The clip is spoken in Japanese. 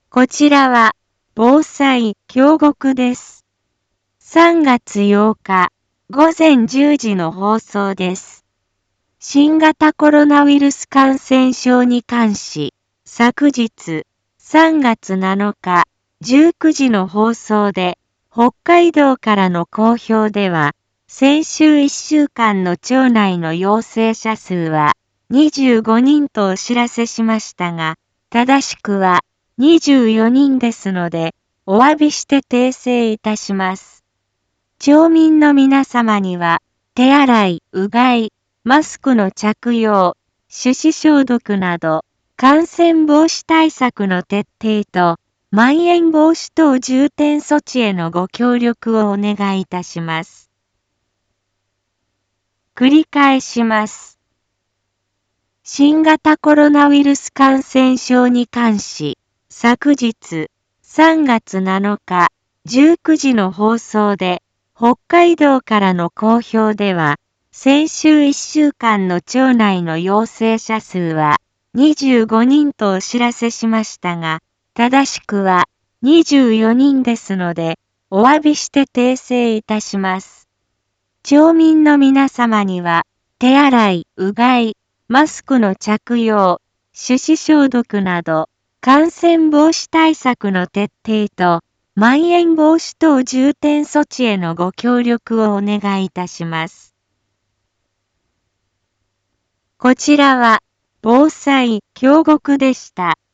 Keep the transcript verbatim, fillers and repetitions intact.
こちらは防災京極です。さんがつようかごぜんじゅうじの放送です。新型コロナウイルス感染症に関し、昨日さんがつなのかじゅうくじの放送で北海道からの公表では、先週いっしゅうかんの町内の陽性者数はにじゅうごにんとお知らせしましたが、正しくはにじゅうよにんですので、お詫びして訂正いたします。町民の皆様には、手洗い、うがい、マスクの着用、手指消毒など、感染防止対策の徹底と、まん延防止等重点措置へのご協力をお願いいたします。繰り返します。新型コロナウイルス感染症に関し、昨日さんがつなのかじゅうくじの放送で北海道からの公表では、先週いっしゅうかんの町内の陽性者数はにじゅうごにんとお知らせしましたが、正しくはにじゅうよにんですので、お詫びして訂正いたします。町民の皆様には、手洗い、うがい、マスクの着用、手指消毒など、感染防止対策の徹底と、まん延防止等重点措置へのご協力をお願いいたします。こちらは、防災京極でした。